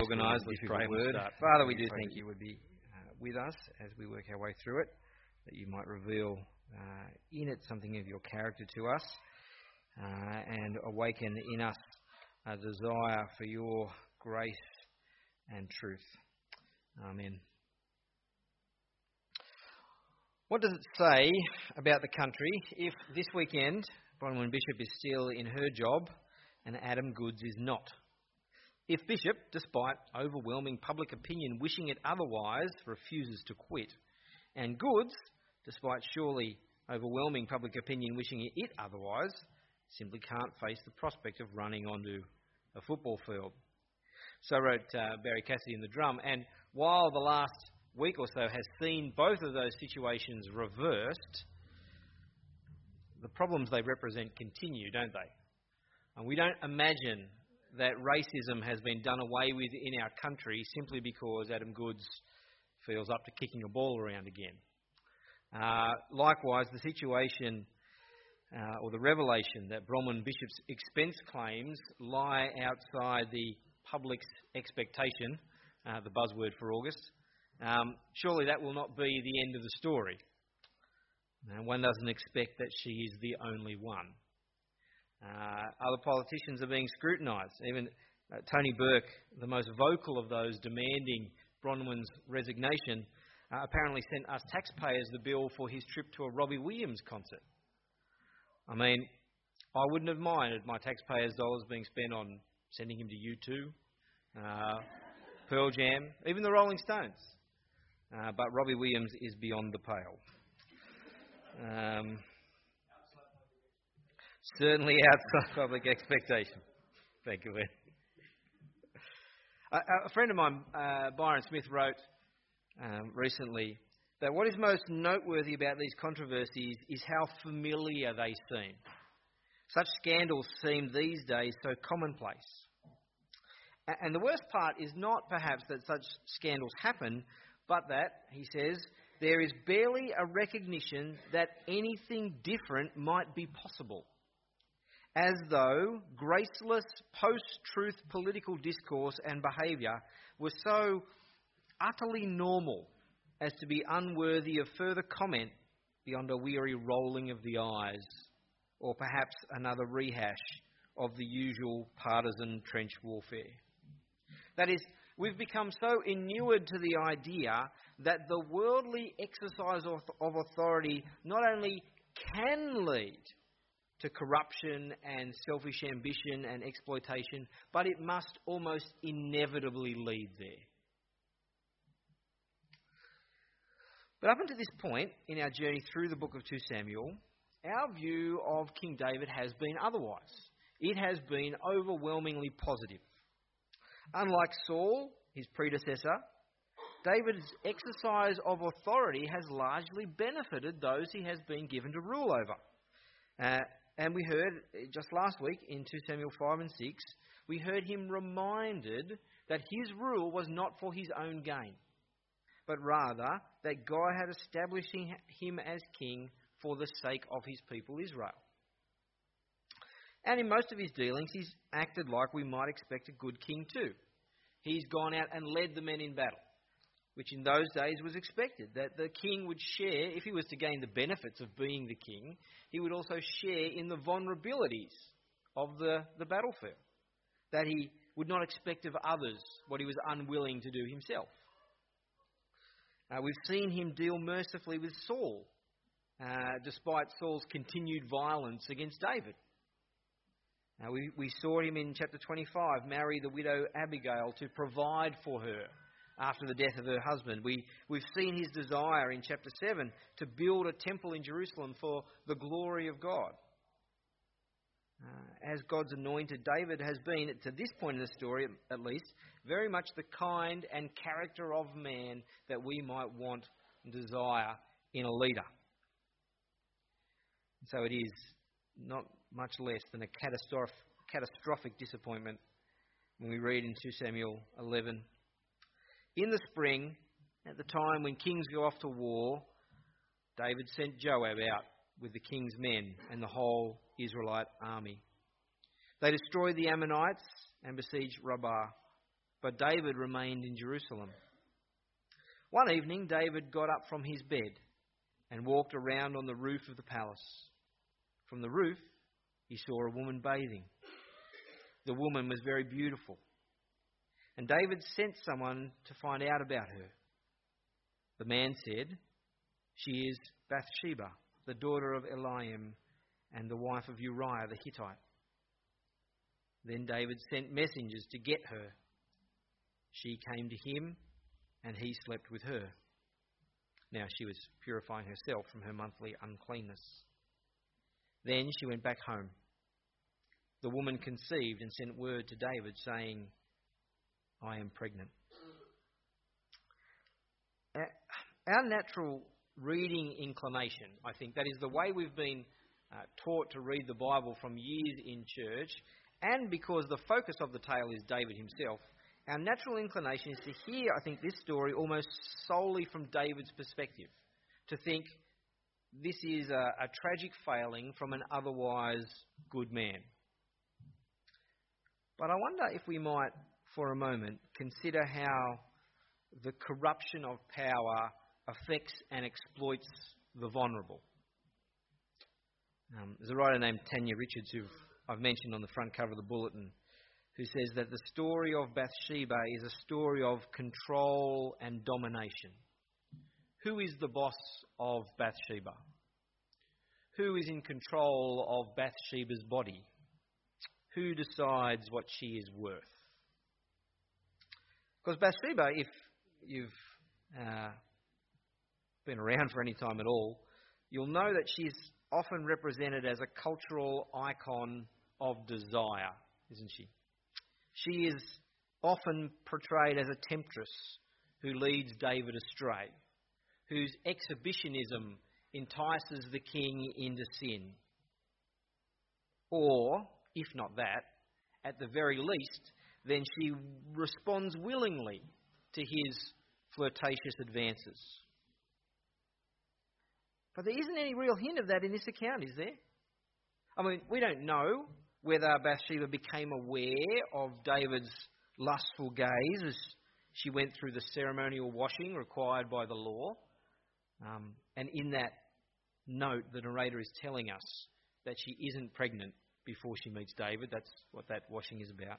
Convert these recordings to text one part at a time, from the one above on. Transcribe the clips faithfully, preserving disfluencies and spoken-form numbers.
organised. Let's pray and we'll start. Father, we do thank you would be uh, with us as we work our way through it, that you might reveal uh, in it something of your character to us uh, and awaken in us a desire for your grace and truth. Amen. What does it say about the country if this weekend Bronwyn Bishop is still in her job and Adam Goodes is not? If Bishop, despite overwhelming public opinion wishing it otherwise, refuses to quit, and Goodes, despite surely overwhelming public opinion wishing it otherwise, simply can't face the prospect of running onto a football field. So wrote uh, Barry Cassidy in The Drum, and while the last week or so has seen both of those situations reversed, the problems they represent continue, don't they? And we don't imagine that racism has been done away with in our country simply because Adam Goodes feels up to kicking a ball around again. Uh, likewise, the situation uh, or the revelation that Bronwyn Bishop's expense claims lie outside the public's expectation, uh, the buzzword for August, um, surely that will not be the end of the story. Now, one doesn't expect that she is the only one. Uh, other politicians are being scrutinised. Even uh, Tony Burke, the most vocal of those demanding Bronwyn's resignation, uh, apparently sent us taxpayers the bill for his trip to a Robbie Williams concert. I mean, I wouldn't have minded my taxpayers' dollars being spent on sending him to U two, uh, Pearl Jam, even the Rolling Stones. Uh, but Robbie Williams is beyond the pale. Um, certainly outside public expectation. Thank you, Ed. A, a friend of mine, uh, Byron Smith, wrote um, recently that what is most noteworthy about these controversies is how familiar they seem. Such scandals seem these days so commonplace. And the worst part is not perhaps that such scandals happen, but that, he says, there is barely a recognition that anything different might be possible. As though graceless post-truth political discourse and behaviour were so utterly normal as to be unworthy of further comment beyond a weary rolling of the eyes, or perhaps another rehash of the usual partisan trench warfare. That is, we've become so inured to the idea that the worldly exercise of authority not only can lead to corruption and selfish ambition and exploitation, but it must almost inevitably lead there. But up until this point in our journey through the book of Second Samuel, our view of King David has been otherwise. It has been overwhelmingly positive. Unlike Saul, his predecessor, David's exercise of authority has largely benefited those he has been given to rule over. Uh, and we heard just last week in Second Samuel five and six, we heard him reminded that his rule was not for his own gain, but rather that God had established him as king for the sake of his people Israel. And in most of his dealings, he's acted like we might expect a good king too. He's gone out and led the men in battle, which in those days was expected, that the king would share, if he was to gain the benefits of being the king, he would also share in the vulnerabilities of the, the battlefield, that he would not expect of others what he was unwilling to do himself. Uh, we've seen him deal mercifully with Saul, uh, despite Saul's continued violence against David. Uh, we, we saw him in chapter twenty-five marry the widow Abigail to provide for her after the death of her husband. We, we've seen his desire in chapter seven to build a temple in Jerusalem for the glory of God. Uh, as God's anointed, David has been, to this point in the story at least, very much the kind and character of man that we might want and desire in a leader. And so it is not much less than a catastrophic, catastrophic disappointment when we read in Second Samuel eleven. In the spring, at the time when kings go off to war, David sent Joab out with the king's men and the whole Israelite army. They destroyed the Ammonites and besieged Rabbah. but David remained in Jerusalem. One evening, David got up from his bed and walked around on the roof of the palace. From the roof, he saw a woman bathing. The woman was very beautiful, and David sent someone to find out about her. The man said, "She is Bathsheba, the daughter of Eliam and the wife of Uriah the Hittite." Then David sent messengers to get her. She came to him, and he slept with her. Now she was purifying herself from her monthly uncleanness. Then she went back home. The woman conceived and sent word to David, saying, "I am pregnant." Our natural reading inclination, I think, that is the way we've been uh, taught to read the Bible from years in church, and because the focus of the tale is David himself, our natural inclination is to hear, I think, this story almost solely from David's perspective, to think this is a, a tragic failing from an otherwise good man. But I wonder if we might, for a moment, consider how the corruption of power affects and exploits the vulnerable. Um, there's a writer named Tanya Richards, who I've mentioned on the front cover of the bulletin, who says that the story of Bathsheba is a story of control and domination. Who is the boss of Bathsheba? Who is in control of Bathsheba's body? Who decides what she is worth? Because Bathsheba, if you've uh, been around for any time at all, you'll know that she's often represented as a cultural icon of desire, isn't she? She is often portrayed as a temptress who leads David astray, whose exhibitionism entices the king into sin. Or, if not that, at the very least, then she responds willingly to his flirtatious advances. But there isn't any real hint of that in this account, is there? I mean, we don't know whether Bathsheba became aware of David's lustful gaze as she went through the ceremonial washing required by the law. Um, and in that note, the narrator is telling us that she isn't pregnant before she meets David. That's what that washing is about.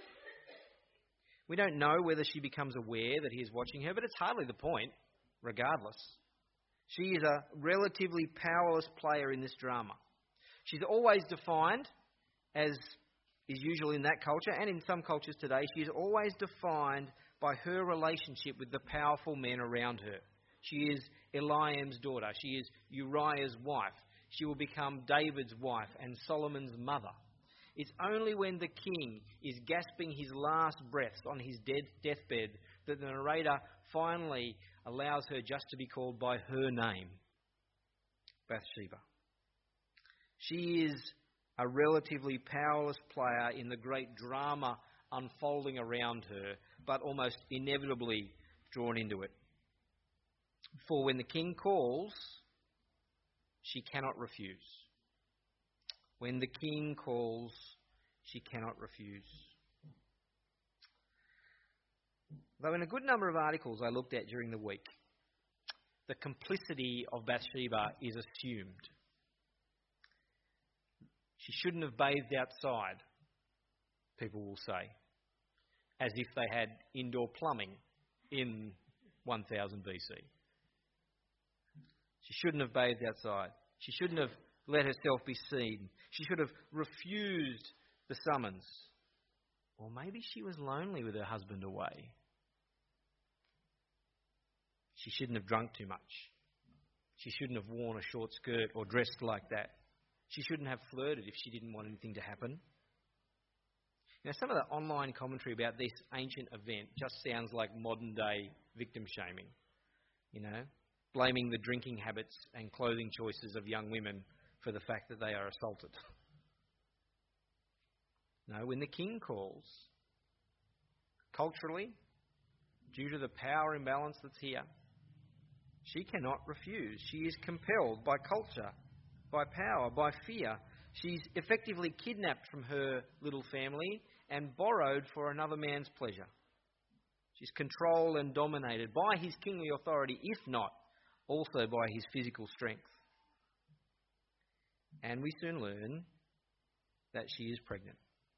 We don't know whether she becomes aware that he is watching her, but it's hardly the point, regardless. She is a relatively powerless player in this drama. She's always defined, as is usual in that culture and in some cultures today, she is always defined by her relationship with the powerful men around her. She is Eliam's daughter. She is Uriah's wife. She will become David's wife and Solomon's mother. It's only when the king is gasping his last breaths on his dead deathbed that the narrator finally allows her just to be called by her name, Bathsheba. She is a relatively powerless player in the great drama unfolding around her, but almost inevitably drawn into it. For when the king calls, she cannot refuse. When the king calls, she cannot refuse. Though in a good number of articles I looked at during the week, the complicity of Bathsheba is assumed. She shouldn't have bathed outside, people will say, as if they had indoor plumbing in one thousand B C. She shouldn't have bathed outside. She shouldn't have let herself be seen. She should have refused the summons. Or maybe she was lonely with her husband away. She shouldn't have drunk too much. She shouldn't have worn a short skirt or dressed like that. She shouldn't have flirted if she didn't want anything to happen. Now, some of the online commentary about this ancient event just sounds like modern-day victim shaming. You know, blaming the drinking habits and clothing choices of young women for the fact that they are assaulted. No, when the king calls, culturally, due to the power imbalance that's here, she cannot refuse. She is compelled by culture, by power, by fear. She's effectively kidnapped from her little family and borrowed for another man's pleasure. She's controlled and dominated by his kingly authority, if not also by his physical strength. And we soon learn that she is pregnant.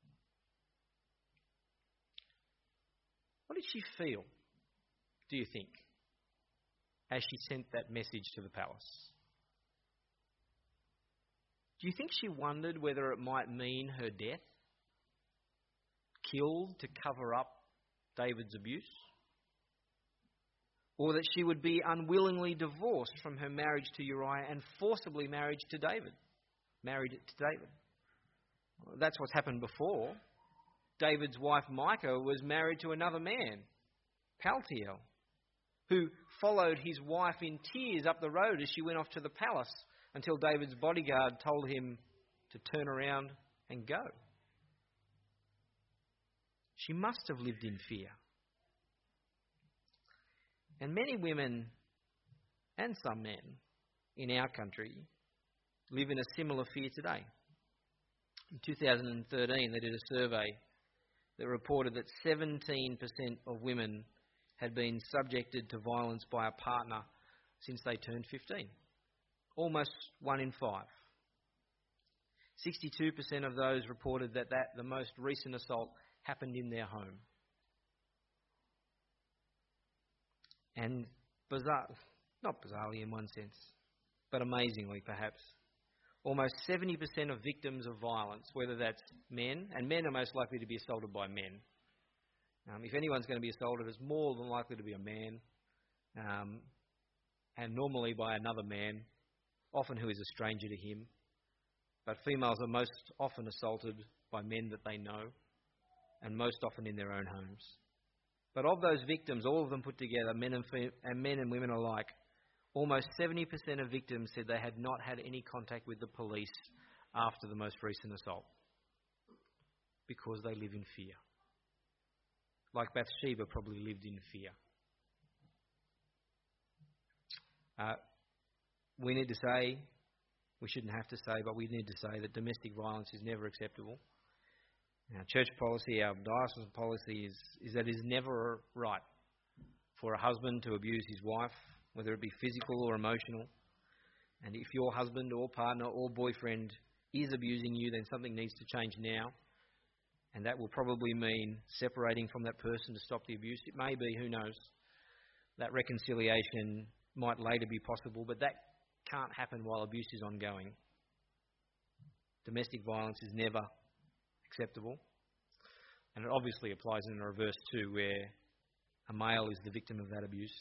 What did she feel, do you think, as she sent that message to the palace? Do you think she wondered whether it might mean her death? Killed to cover up David's abuse? Or that she would be unwillingly divorced from her marriage to Uriah and forcibly married to David? Married to David. Well, that's what's happened before. David's wife Micah was married to another man, Paltiel, who followed his wife in tears up the road as she went off to the palace until David's bodyguard told him to turn around and go. She must have lived in fear. And many women and some men in our country live in a similar fear today. In two thousand thirteen, they did a survey that reported that seventeen percent of women had been subjected to violence by a partner since they turned fifteen. Almost one in five. sixty-two percent of those reported that, that the most recent assault happened in their home. And bizarre, not bizarrely in one sense, but amazingly perhaps, almost seventy percent of victims of violence, whether that's men, and men are most likely to be assaulted by men. Um, if anyone's going to be assaulted, it's more than likely to be a man, um, and normally by another man, often who is a stranger to him. But females are most often assaulted by men that they know, and most often in their own homes. But of those victims, all of them put together, men and, fem- and men and women alike, almost seventy percent of victims said they had not had any contact with the police after the most recent assault because they live in fear. Like Bathsheba probably lived in fear. Uh, we need to say, we shouldn't have to say, but we need to say that domestic violence is never acceptable. Our church policy, our diocesan policy is, is that it is never right for a husband to abuse his wife, whether it be physical or emotional. And if your husband or partner or boyfriend is abusing you, then something needs to change now. And that will probably mean separating from that person to stop the abuse. It may be, who knows, that reconciliation might later be possible, but that can't happen while abuse is ongoing. Domestic violence is never acceptable. And it obviously applies in the reverse too, where a male is the victim of that abuse.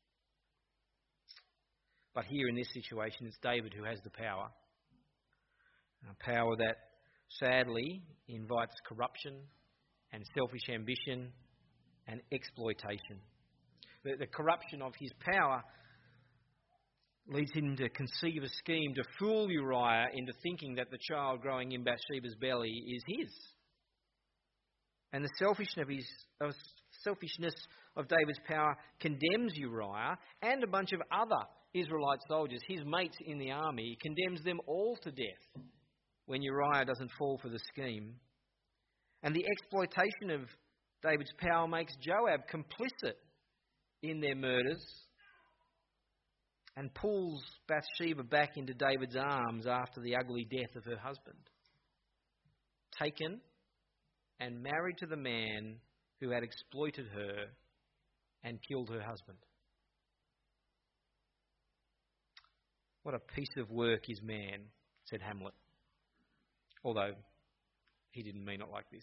But here in this situation, it's David who has the power. A power that sadly invites corruption and selfish ambition and exploitation. The, the corruption of his power leads him to conceive a scheme to fool Uriah into thinking that the child growing in Bathsheba's belly is his. And the selfishness of, his, of selfishness of David's power condemns Uriah and a bunch of other Israelite soldiers, his mates in the army, condemns them all to death when Uriah doesn't fall for the scheme. And the exploitation of David's power makes Joab complicit in their murders and pulls Bathsheba back into David's arms after the ugly death of her husband. Taken and married to the man who had exploited her and killed her husband. What a piece of work is man, said Hamlet. Although he didn't mean it like this.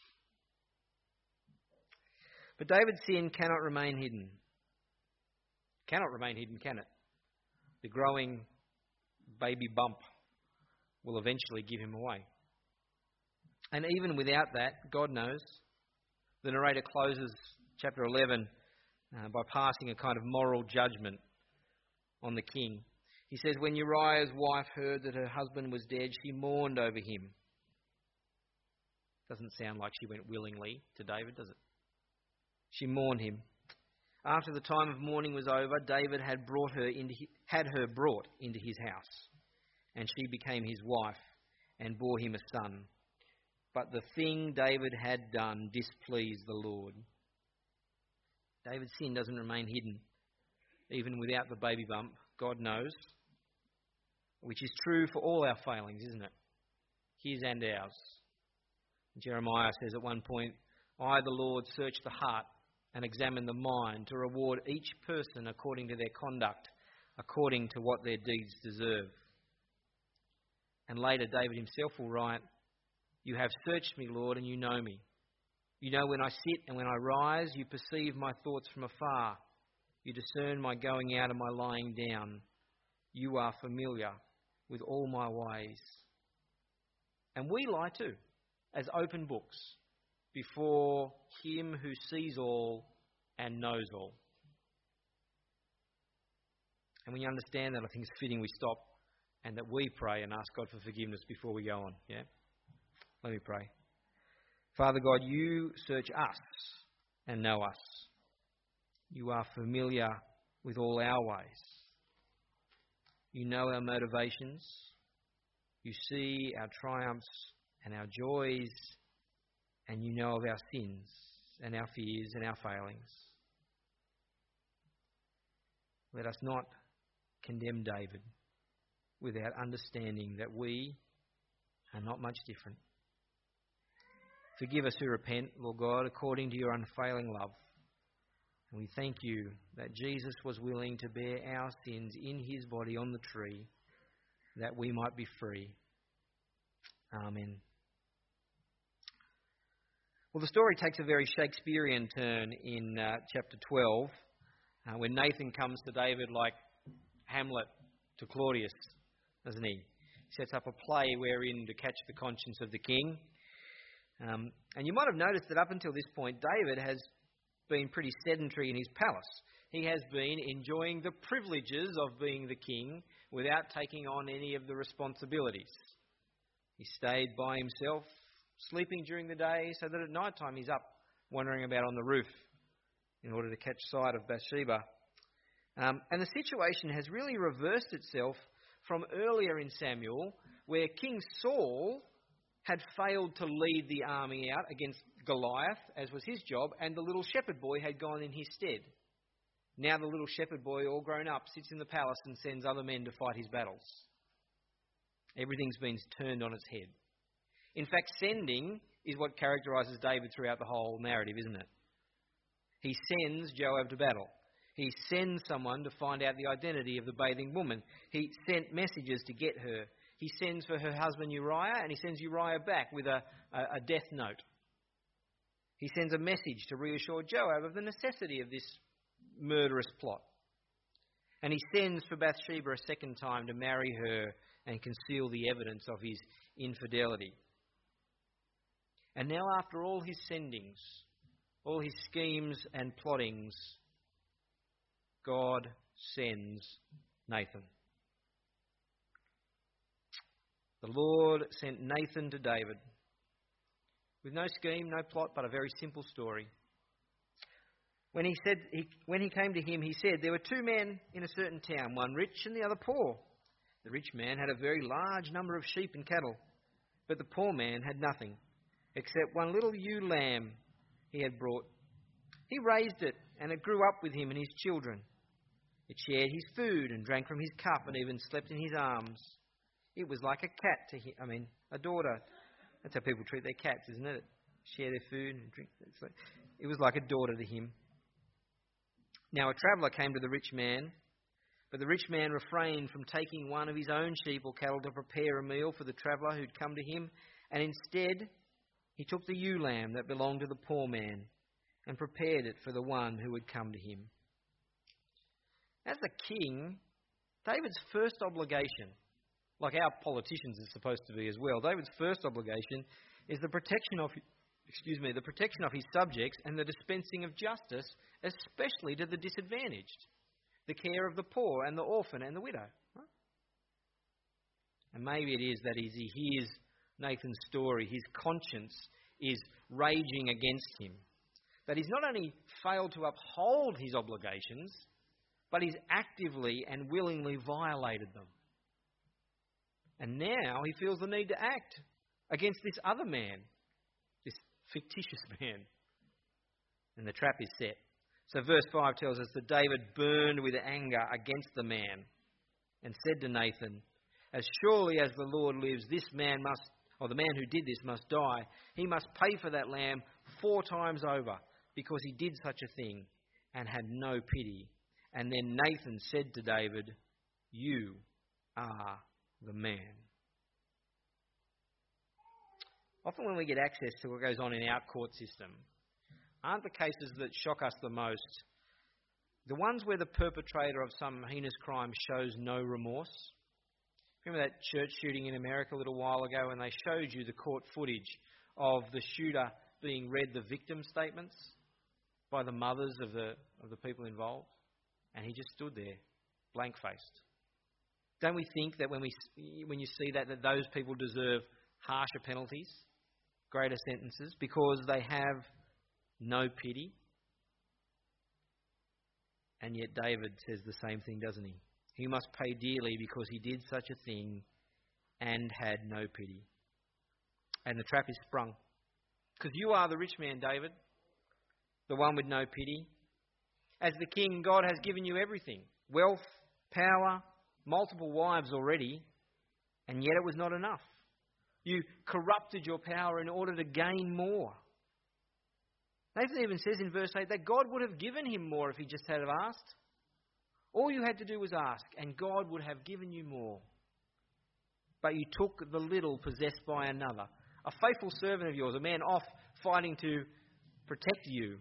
But David's sin cannot remain hidden. Cannot remain hidden, can it? The growing baby bump will eventually give him away. And even without that, God knows. The narrator closes chapter eleven uh, by passing a kind of moral judgment on the king. He says, when Uriah's wife heard that her husband was dead, she mourned over him. Doesn't sound like she went willingly to David, does it? She mourned him. After the time of mourning was over, David had brought her into his, had her brought into his house, and she became his wife and bore him a son. But the thing David had done displeased the Lord. David's sin doesn't remain hidden. Even without the baby bump, God knows, which is true for all our failings, isn't it? His and ours. Jeremiah says at one point, I, the Lord, search the heart and examine the mind to reward each person according to their conduct, according to what their deeds deserve. And later, David himself will write, you have searched me, Lord, and you know me. You know when I sit and when I rise, you perceive my thoughts from afar. You discern my going out and my lying down. You are familiar with all my ways. And we lie too, as open books, before him who sees all and knows all. And when you understand that, I think it's fitting we stop and that we pray and ask God for forgiveness before we go on. Yeah? Let me pray. Father God, you search us and know us. You are familiar with all our ways. You know our motivations. You see our triumphs and our joys, and you know of our sins and our fears and our failings. Let us not condemn David without understanding that we are not much different. Forgive us who repent, Lord God, according to your unfailing love. And we thank you that Jesus was willing to bear our sins in his body on the tree, that we might be free. Amen. Well, the story takes a very Shakespearean turn in uh, chapter twelve, uh, when Nathan comes to David like Hamlet to Claudius, doesn't he? He sets up a play wherein to catch the conscience of the king. Um, and you might have noticed that up until this point, David has been pretty sedentary in his palace. He has been enjoying the privileges of being the king without taking on any of the responsibilities. He stayed by himself, sleeping during the day, so that at night time he's up wandering about on the roof in order to catch sight of Bathsheba. Um, and the situation has really reversed itself from earlier in Samuel, where King Saul had failed to lead the army out against Goliath, as was his job, and the little shepherd boy had gone in his stead. Now the little shepherd boy, all grown up, sits in the palace and sends other men to fight his battles. Everything's been turned on its head. In fact, sending is what characterises David throughout the whole narrative, isn't it? He sends Joab to battle. He sends someone to find out the identity of the bathing woman. He sent messages to get her. He sends for her husband Uriah, and he sends Uriah back with a, a, a death note. He sends a message to reassure Joab of the necessity of this murderous plot. And he sends for Bathsheba a second time to marry her and conceal the evidence of his infidelity. And now, after all his sendings, all his schemes and plottings, God sends Nathan. The Lord sent Nathan to David with no scheme, no plot, but a very simple story. When he said, he, when he came to him, he said, there were two men in a certain town, one rich and the other poor. The rich man had a very large number of sheep and cattle, but the poor man had nothing, except one little ewe lamb he had brought. He raised it, and it grew up with him and his children. It shared his food and drank from his cup and even slept in his arms. It was like a cat to him, I mean, a daughter. That's how people treat their cats, isn't it? Share their food and drink. Like, it was like a daughter to him. Now a traveller came to the rich man, but the rich man refrained from taking one of his own sheep or cattle to prepare a meal for the traveller who'd come to him, and instead he took the ewe lamb that belonged to the poor man and prepared it for the one who had come to him. As the king, David's first obligation, like our politicians are supposed to be as well, David's first obligation is the protection of, excuse me, the protection of his subjects and the dispensing of justice, especially to the disadvantaged, the care of the poor and the orphan and the widow. Right? And maybe it is that as he hears Nathan's story, his conscience is raging against him. That he's not only failed to uphold his obligations, but he's actively and willingly violated them. And now he feels the need to act against this other man, this fictitious man. And the trap is set. So verse five tells us that David burned with anger against the man and said to Nathan, "As surely as the Lord lives, this man must, or the man who did this must die. He must pay for that lamb four times over, because he did such a thing and had no pity." And then Nathan said to David, "You are the man." Often when we get access to what goes on in our court system, aren't the cases that shock us the most the ones where the perpetrator of some heinous crime shows no remorse? Remember that church shooting in America a little while ago, and they showed you the court footage of the shooter being read the victim statements by the mothers of the of the people involved, and he just stood there, blank-faced. Don't we think that when we when you see that, that those people deserve harsher penalties, greater sentences, because they have no pity? And yet David says the same thing, doesn't he? He must pay dearly because he did such a thing and had no pity. And the trap is sprung. Because you are the rich man, David, the one with no pity. As the king, God has given you everything. Wealth, power, multiple wives already, and yet it was not enough. You corrupted your power in order to gain more. Nathan even says in verse eight that God would have given him more if he just had asked. All you had to do was ask, and God would have given you more. But you took the little possessed by another, a faithful servant of yours, a man off fighting to protect you.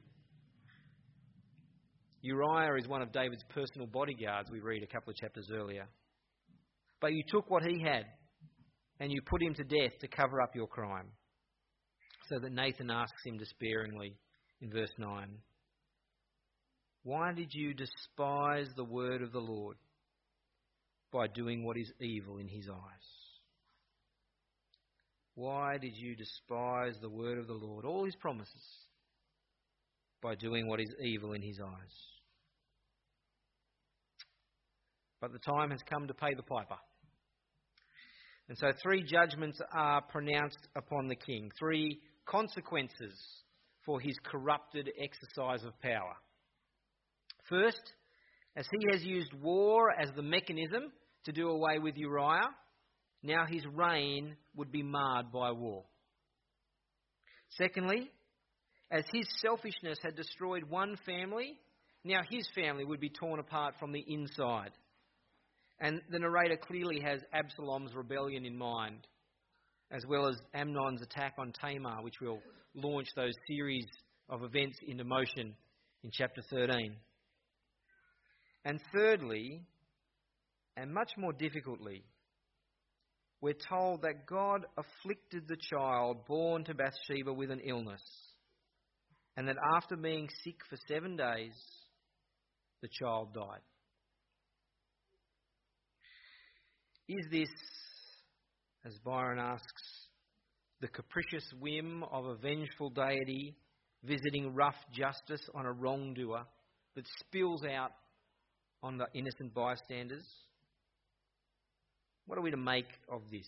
Uriah is one of David's personal bodyguards, we read a couple of chapters earlier. But you took what he had, and you put him to death to cover up your crime. So that Nathan asks him despairingly in verse nine, "Why did you despise the word of the Lord by doing what is evil in his eyes?" Why did you despise the word of the Lord, all his promises, by doing what is evil in his eyes? But the time has come to pay the piper. And so three judgments are pronounced upon the king, three consequences for his corrupted exercise of power. First, as he has used war as the mechanism to do away with Uriah, now his reign would be marred by war. Secondly, as his selfishness had destroyed one family, now his family would be torn apart from the inside. And the narrator clearly has Absalom's rebellion in mind, as well as Amnon's attack on Tamar, which will launch those series of events into motion in chapter thirteen. And thirdly, and much more difficultly, we're told that God afflicted the child born to Bathsheba with an illness, and that after being sick for seven days, the child died. Is this, as Byron asks, the capricious whim of a vengeful deity visiting rough justice on a wrongdoer that spills out on the innocent bystanders? What are we to make of this?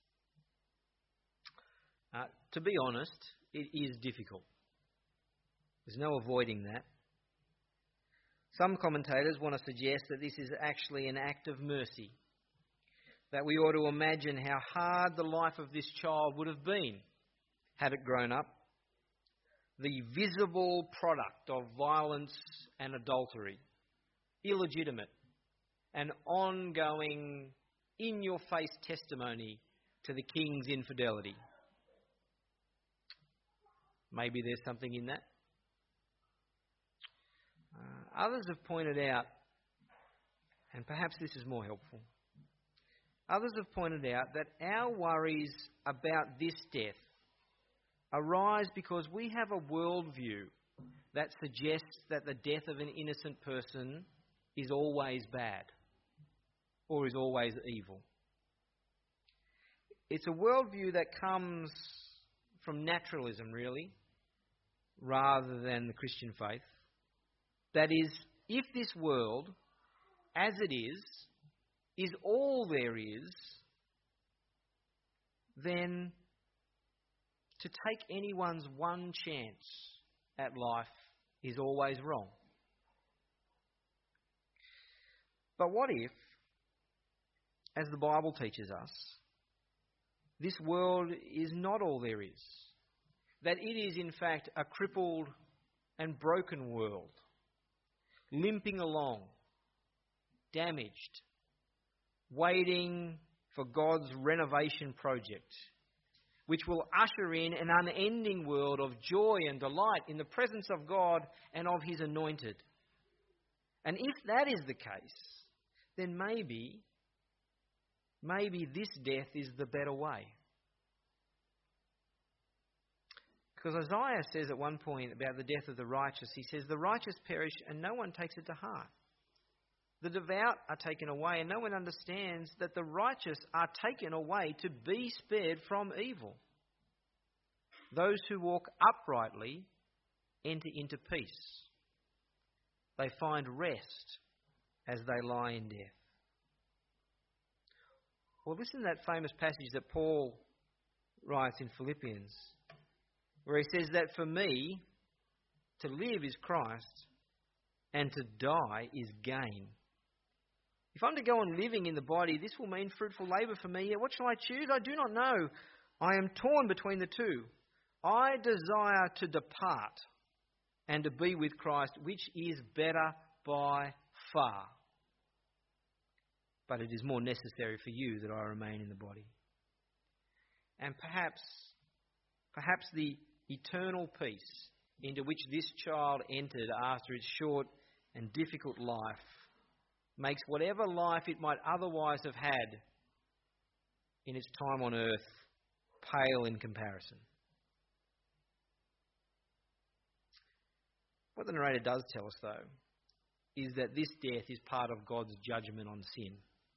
Uh, to be honest, it is difficult. There's no avoiding that. Some commentators want to suggest that this is actually an act of mercy, that we ought to imagine how hard the life of this child would have been had it grown up. The visible product of violence and adultery, illegitimate, and ongoing, in-your-face testimony to the king's infidelity. Maybe there's something in that. Uh, others have pointed out, and perhaps this is more helpful, others have pointed out that our worries about this death arise because we have a worldview that suggests that the death of an innocent person is always bad or is always evil. It's a worldview that comes from naturalism, really, rather than the Christian faith. That is, if this world, as it is, is all there is, then to take anyone's one chance at life is always wrong. But what if, as the Bible teaches us, this world is not all there is? That it is in fact a crippled and broken world, limping along, damaged, waiting for God's renovation project, which will usher in an unending world of joy and delight in the presence of God and of His anointed. And if that is the case, then maybe, maybe this death is the better way. Because Isaiah says at one point about the death of the righteous, he says, the righteous perish and no one takes it to heart. The devout are taken away and no one understands that the righteous are taken away to be spared from evil. Those who walk uprightly enter into peace. They find rest as they lie in death. Well, listen to that famous passage that Paul writes in Philippians, where he says that for me, to live is Christ and to die is gain. If I'm to go on living in the body, this will mean fruitful labour for me. Yet what shall I choose? I do not know. I am torn between the two. I desire to depart and to be with Christ, which is better by far. But it is more necessary for you that I remain in the body. And perhaps, perhaps the eternal peace into which this child entered after its short and difficult life makes whatever life it might otherwise have had in its time on earth pale in comparison. What the narrator does tell us, though, is that this death is part of God's judgment on sin.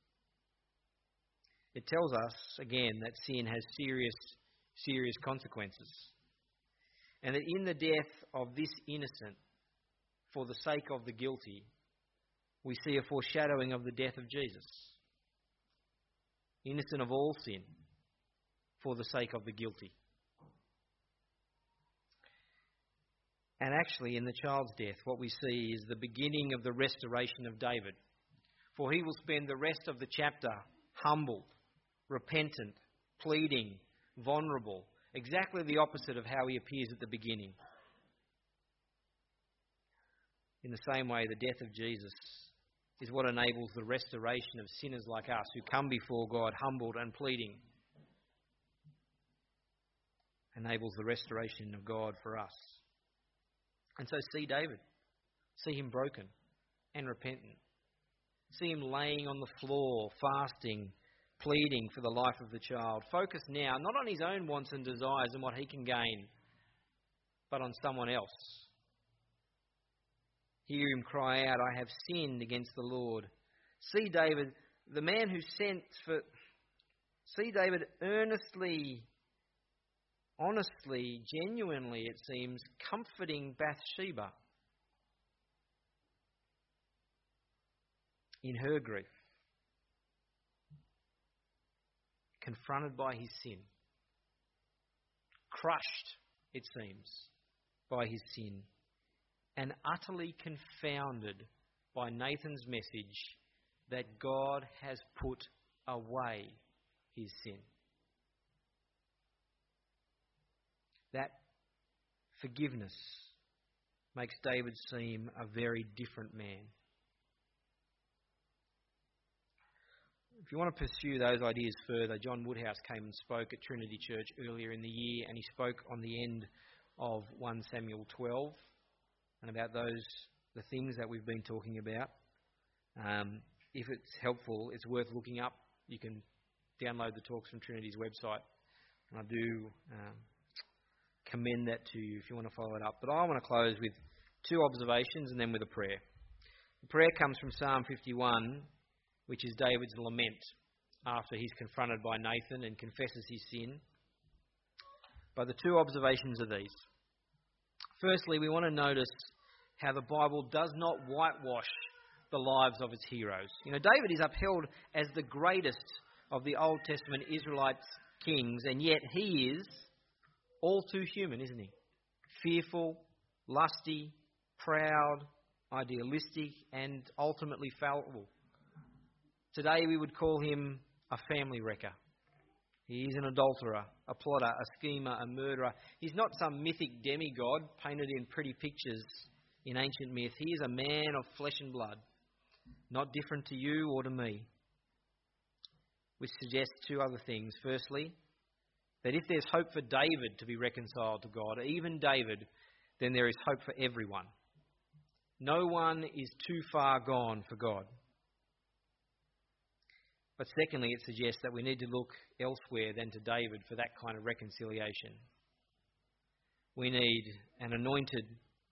It tells us, again, that sin has serious, serious consequences. And that in the death of this innocent, for the sake of the guilty, we see a foreshadowing of the death of Jesus. Innocent of all sin, for the sake of the guilty. And actually, in the child's death, what we see is the beginning of the restoration of David. For he will spend the rest of the chapter humbled, repentant, pleading, vulnerable, exactly the opposite of how he appears at the beginning. In the same way, the death of Jesus is what enables the restoration of sinners like us who come before God humbled and pleading. Enables the restoration of God for us. And so see David. See him broken and repentant. See him laying on the floor, fasting, pleading for the life of the child. Focus now not on his own wants and desires and what he can gain, but on someone else. Hear him cry out, I have sinned against the Lord. See David, the man who sent for... See David earnestly, honestly, genuinely, it seems, comforting Bathsheba in her grief. Confronted by his sin. Crushed, it seems, by his sin. And utterly confounded by Nathan's message that God has put away his sin. That forgiveness makes David seem a very different man. If you want to pursue those ideas further, John Woodhouse came and spoke at Trinity Church earlier in the year, and he spoke on the end of First Samuel twelve, and about those, the things that we've been talking about. Um, if it's helpful, it's worth looking up. You can download the talks from Trinity's website, and I do um, commend that to you if you want to follow it up. But I want to close with two observations and then with a prayer. The prayer comes from Psalm fifty-one, which is David's lament after he's confronted by Nathan and confesses his sin. But the two observations are these. Firstly, we want to notice how the Bible does not whitewash the lives of its heroes. You know, David is upheld as the greatest of the Old Testament Israelite kings, and yet he is all too human, isn't he? Fearful, lusty, proud, idealistic, and ultimately fallible. Today we would call him a family wrecker. He is an adulterer, a plotter, a schemer, a murderer. He's not some mythic demigod painted in pretty pictures in ancient myth. He is a man of flesh and blood, not different to you or to me. Which suggests two other things. Firstly, that if there's hope for David to be reconciled to God, even David, then there is hope for everyone. No one is too far gone for God. But secondly, it suggests that we need to look elsewhere than to David for that kind of reconciliation. We need an anointed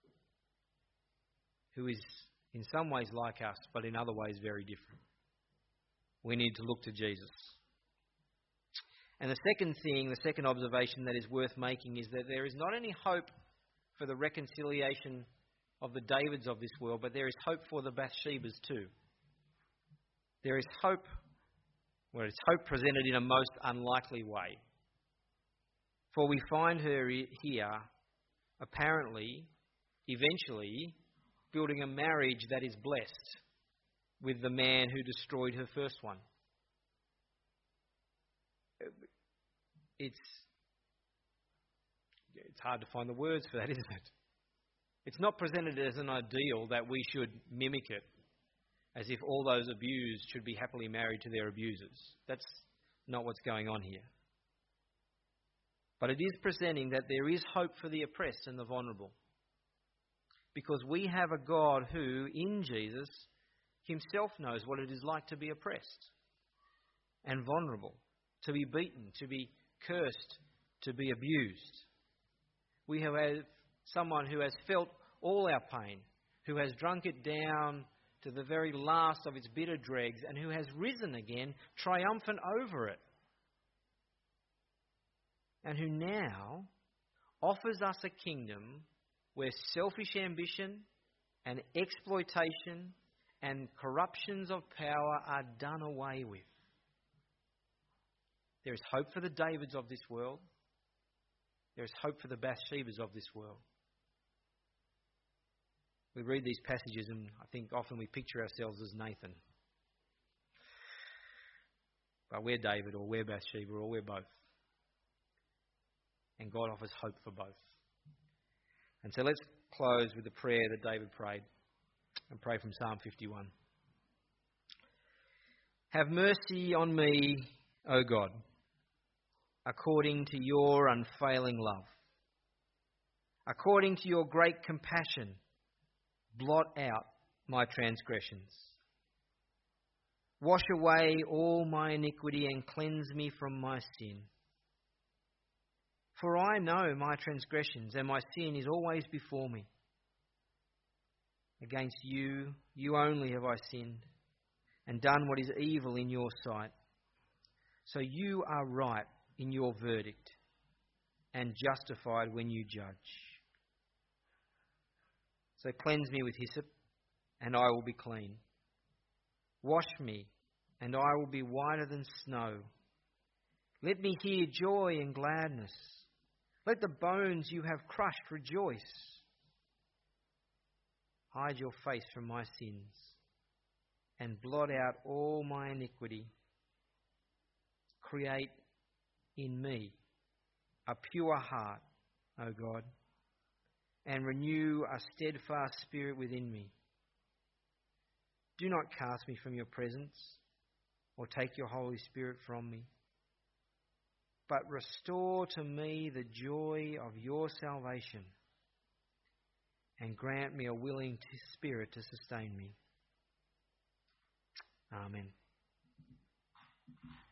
who is in some ways like us, but in other ways very different. We need to look to Jesus. And the second thing, the second observation that is worth making is that there is not only hope for the reconciliation of the Davids of this world, but there is hope for the Bathshebas too. There is hope, well, it's hope presented in a most unlikely way. For we find her here, apparently, eventually, building a marriage that is blessed with the man who destroyed her first one. It's, it's hard to find the words for that, isn't it? It's not presented as an ideal that we should mimic it, as if all those abused should be happily married to their abusers. That's not what's going on here. But it is presenting that there is hope for the oppressed and the vulnerable. Because we have a God who, in Jesus, himself knows what it is like to be oppressed and vulnerable, to be beaten, to be cursed, to be abused. We have someone who has felt all our pain, who has drunk it down to the very last of its bitter dregs, and who has risen again, triumphant over it. And who now offers us a kingdom where selfish ambition and exploitation and corruptions of power are done away with. There is hope for the Davids of this world. There is hope for the Bathshebas of this world. We read these passages and I think often we picture ourselves as Nathan. But we're David, or we're Bathsheba, or we're both. And God offers hope for both. And so let's close with the prayer that David prayed, and pray from Psalm fifty-one. Have mercy on me, O God, according to your unfailing love. According to your great compassion, blot out my transgressions. Wash away all my iniquity and cleanse me from my sin. For I know my transgressions, and my sin is always before me. Against you, you only have I sinned, and done what is evil in your sight. So you are right in your verdict, and justified when you judge. So cleanse me with hyssop, and I will be clean. Wash me, and I will be whiter than snow. Let me hear joy and gladness. Let the bones you have crushed rejoice. Hide your face from my sins, and blot out all my iniquity. Create in me a pure heart, O God, and renew a steadfast spirit within me. Do not cast me from your presence, or take your Holy Spirit from me, but restore to me the joy of your salvation, and grant me a willing spirit to sustain me. Amen.